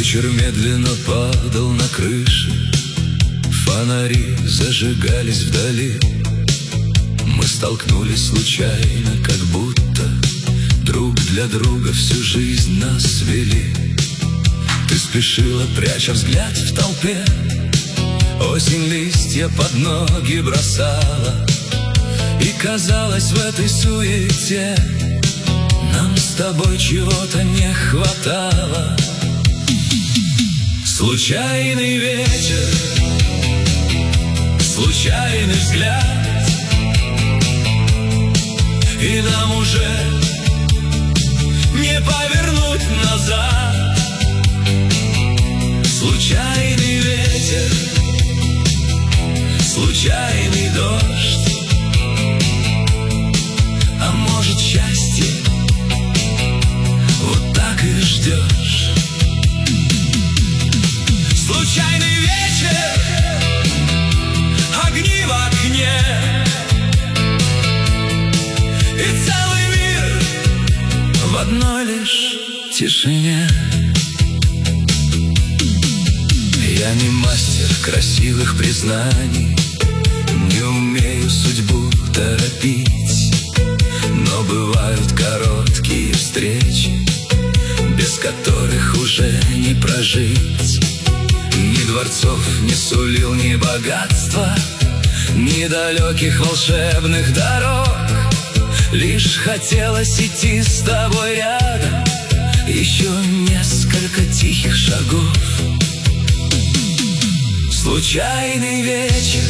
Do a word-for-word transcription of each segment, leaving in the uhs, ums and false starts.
Вечер медленно падал на крыши, фонари зажигались вдали. Мы столкнулись случайно, как будто друг для друга всю жизнь нас вели. Ты спешила, пряча взгляд в толпе, осень листья под ноги бросала. И казалось, в этой суете нам с тобой чего-то не хватало. Случайный вечер, случайный взгляд, и нам уже не повернуть назад. Случайный ветер, случайный дождь, а может счастье вот так и ждешь. Случайный вечер, огни в окне, и целый мир в одной лишь тишине. Я не мастер красивых признаний, не умею судьбу торопить, но бывают короткие встречи, без которых уже не прожить. Ни дворцов не сулил, ни богатства, ни далеких волшебных дорог. Лишь хотелось идти с тобой рядом еще несколько тихих шагов. Случайный вечер,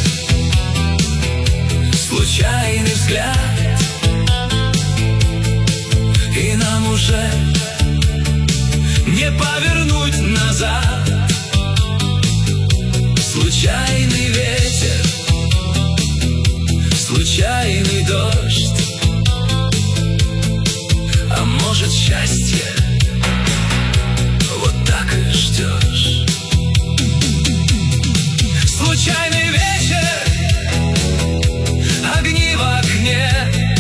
случайный взгляд, и нам уже не повернуть назад. Случайный ветер, случайный дождь, а может счастье вот так и ждешь. Случайный вечер, огни в окне,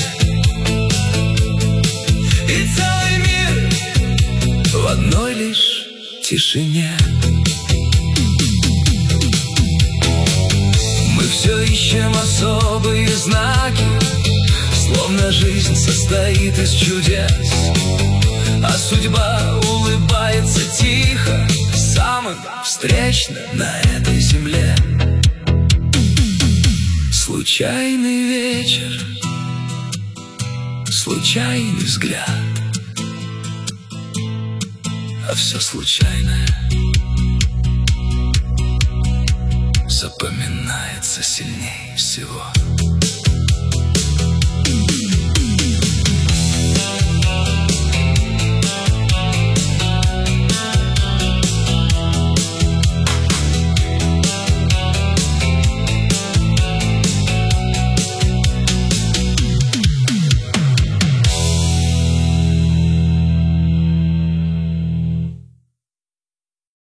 и целый мир в одной лишь тишине. Мы все ищем особые знаки, словно жизнь состоит из чудес, а судьба улыбается тихо самым встречным на этой земле. Случайный вечер, случайный взгляд, а все случайное запоминается сильнее всего.